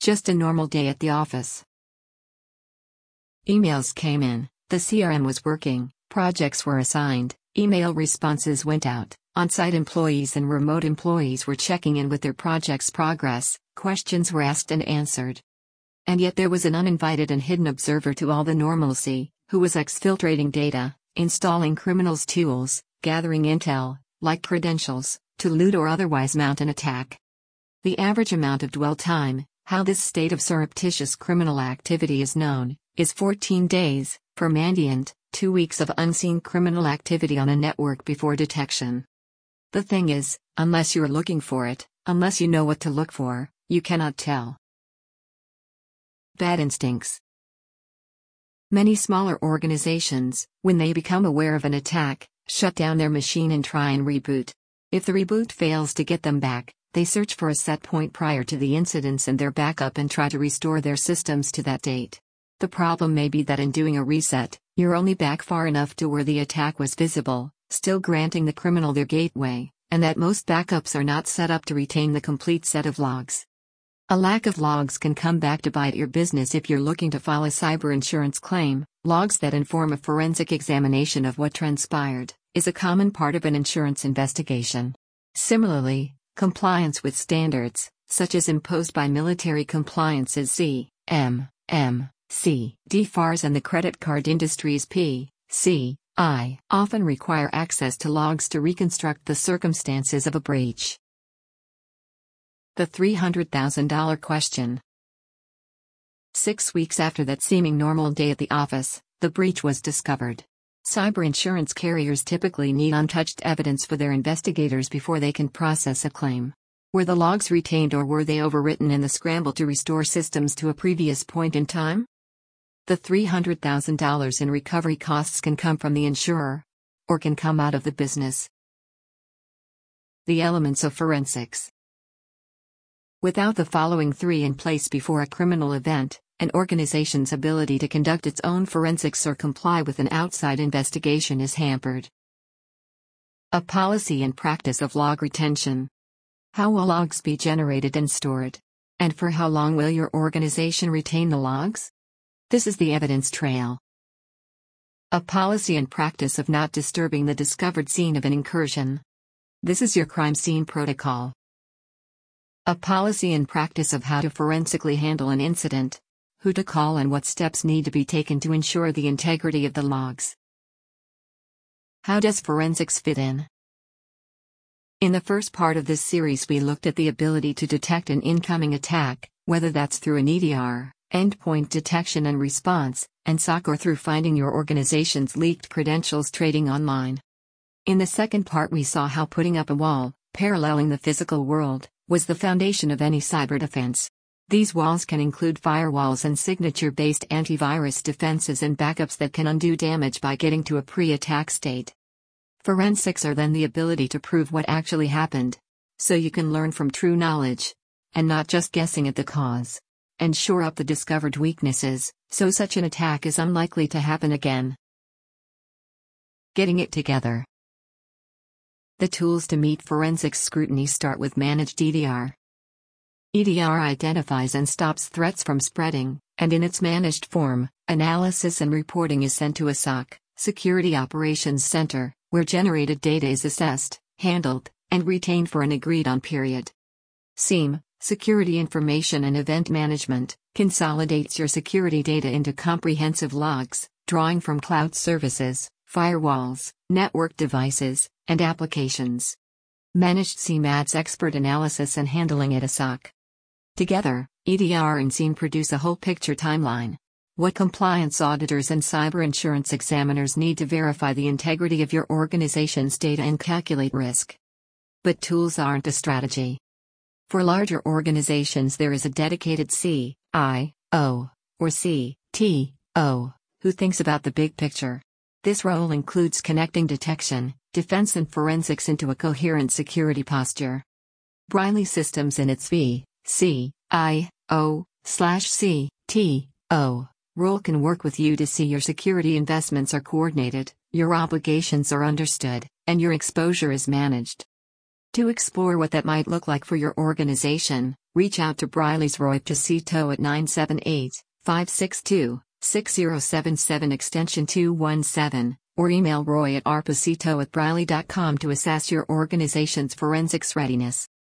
Just a normal day at the office. Emails came in, the CRM was working, projects were assigned, email responses went out, on-site employees and remote employees were checking in with their project's progress, questions were asked and answered. And yet there was an uninvited and hidden observer to all the normalcy, who was exfiltrating data, installing criminals' tools, gathering intel, like credentials, to loot or otherwise mount an attack. The average amount of dwell time, how this state of surreptitious criminal activity is known, is 14 days, for Mandiant, 2 weeks of unseen criminal activity on a network before detection. The thing is, unless you're looking for it, unless you know what to look for, you cannot tell. Bad instincts. Many smaller organizations, when they become aware of an attack, shut down their machine and try and reboot. If the reboot fails to get them back, they search for a set point prior to the incidents in their backup and try to restore their systems to that date. The problem may be that in doing a reset, you're only back far enough to where the attack was visible, still granting the criminal their gateway, and that most backups are not set up to retain the complete set of logs. A lack of logs can come back to bite your business if you're looking to file a cyber insurance claim. Logs that inform a forensic examination of what transpired is a common part of an insurance investigation. Similarly, compliance with standards, such as imposed by military compliances CMMC, DFARS and the credit card industry's PCI, often require access to logs to reconstruct the circumstances of a breach. The $300,000 question. 6 weeks after that seeming normal day at the office, the breach was discovered. Cyber insurance carriers typically need untouched evidence for their investigators before they can process a claim. Were the logs retained or were they overwritten in the scramble to restore systems to a previous point in time? The $300,000 in recovery costs can come from the insurer, or can come out of the business. The elements of forensics. Without the following three in place before a criminal event, an organization's ability to conduct its own forensics or comply with an outside investigation is hampered. A policy and practice of log retention. How will logs be generated and stored? And for how long will your organization retain the logs? This is the evidence trail. A policy and practice of not disturbing the discovered scene of an incursion. This is your crime scene protocol. A policy and practice of how to forensically handle an incident, who to call and what steps need to be taken to ensure the integrity of the logs. How does forensics fit in? In the first part of this series we looked at the ability to detect an incoming attack, whether that's through an EDR, endpoint detection and response, and SOC, or through finding your organization's leaked credentials trading online. In the second part we saw how putting up a wall, paralleling the physical world, was the foundation of any cyber defense. These walls can include firewalls and signature-based antivirus defenses and backups that can undo damage by getting to a pre-attack state. Forensics are then the ability to prove what actually happened, so you can learn from true knowledge, and not just guessing at the cause, and shore up the discovered weaknesses, so such an attack is unlikely to happen again. Getting it together. The tools to meet forensics scrutiny start with managed EDR. EDR identifies and stops threats from spreading, and in its managed form, analysis and reporting is sent to a SOC, Security Operations Center, where generated data is assessed, handled, and retained for an agreed-on period. SIEM, Security Information and Event Management, consolidates your security data into comprehensive logs, drawing from cloud services, firewalls, network devices, and applications. Managed SIEM adds expert analysis and handling at a SOC. Together, EDR and SIEM produce a whole picture timeline. What compliance auditors and cyber insurance examiners need to verify the integrity of your organization's data and calculate risk. But tools aren't a strategy. For larger organizations there is a dedicated CIO, or CTO, who thinks about the big picture. This role includes connecting detection, defense and forensics into a coherent security posture. Briley Systems in its CIO/CTO role can work with you to see your security investments are coordinated, your obligations are understood, and your exposure is managed. To explore what that might look like for your organization, reach out to Briley's Roy Tacito at 978-562-6077 extension 217, or email roy@rpacito@briley.com to assess your organization's forensics readiness.